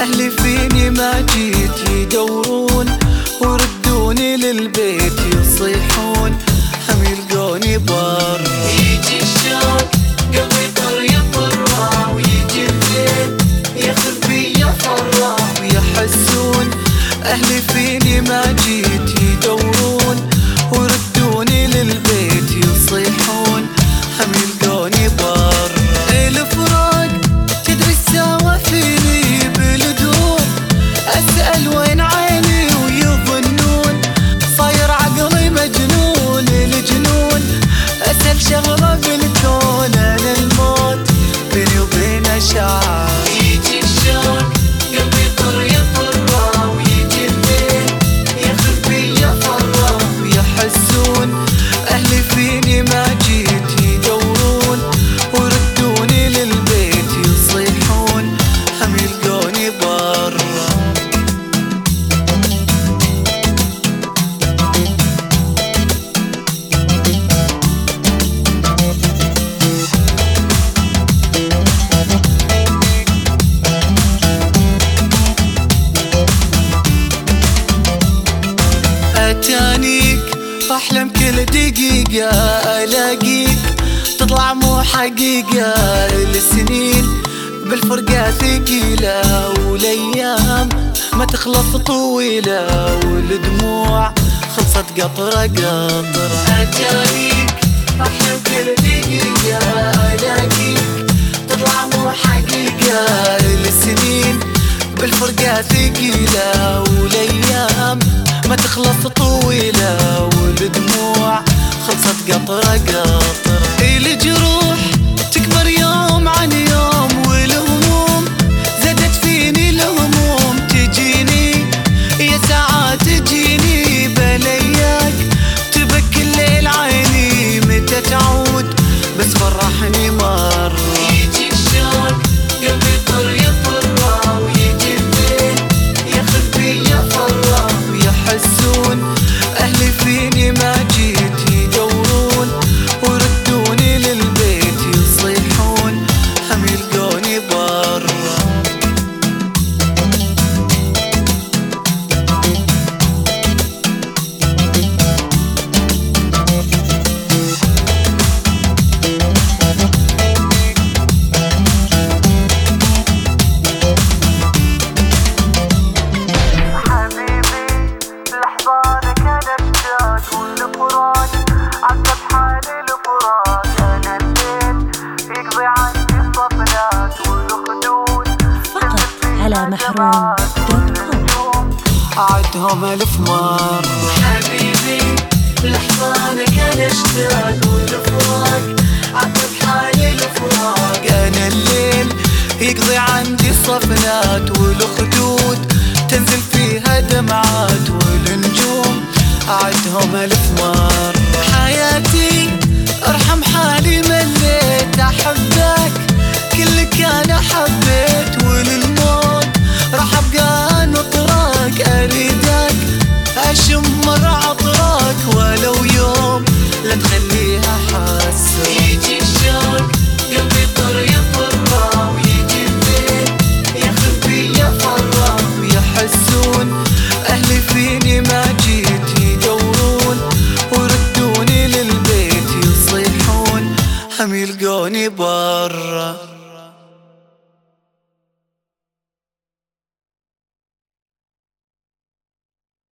أهلي فيني ما جيت يدورون، وردوني للبيت يصيحون، هم يلقوني بر. يجي الشوق قلبي طر يطر، ويجي الليل ياخذ بيا فرة، ويحسون أهلي فيني ما جيت يدورون، وردوني للبيت يصيحون، هم يلقوني بر. الفراق تدري سوا فيني بالدور، أسأل وين عيني ويظنون صاير عقلي مجنون الجنون، أسأل شغلة بالكون أنا الموت بيني وبين شعر. يجي الشوق قلبي طر يطر، ويجي الليل ياخذ بيا فرة، ويحسون أهلي فيني ما جيت يدورون، وردوني للبيت يصيحون، هم يلقوني برا. أتانيك أحلم كل دقيقة ألاقيك، تطلع مو حقيقة. السنين بالفرقة ثقيلة، والأيام ما تخلص طويلة، والدموع خلصت قطرة قطرة. أتانيك أحلم كل دقيقة ألاقيك، تطلع مو حقيقة. السنين بالفرقة ثقيلة، والأيام ما تخلص طويلة، والدموع خلصت قطرة قطرة. الجروح تكبر يوم عن يوم، والهموم زادت فيني، الهموم تجيني يا ساعات تجيني بلياك، تبكي الليل عيني متى تعود، بس فرحني مرة. يجي الشوق قلبي طر يطر، ويجي الليل ياخذ بيا فرة، ويحسون أهلي فيني ما جيت يدورون، وردوني للبيت يصيحون، هم يلقوني برا. على محروم.com. أعدهم 1000 مرة. حبيبي لحظانك أنا اشتاق، والفراق عقب حالي الفراق. أنا الليل يقضي عندي صفنات، والخدود تنزل فيها دمعات، والنجوم أعدهم 1000 مرة. حياتي ارحم حالي مليت، أحبك كلك أنا حبيت، وللموت راح أبقى نطرك، أريدك أشمر عطرك، ولو يوم لا تخليها حاسة. يجي الشوق قلبي طر يطر، ويجي الليل ياخذ بيا فرة، ويحسون أهلي فيني ما جيت يدورون، وردوني للبيت يصيحون، هم يلقوني برا.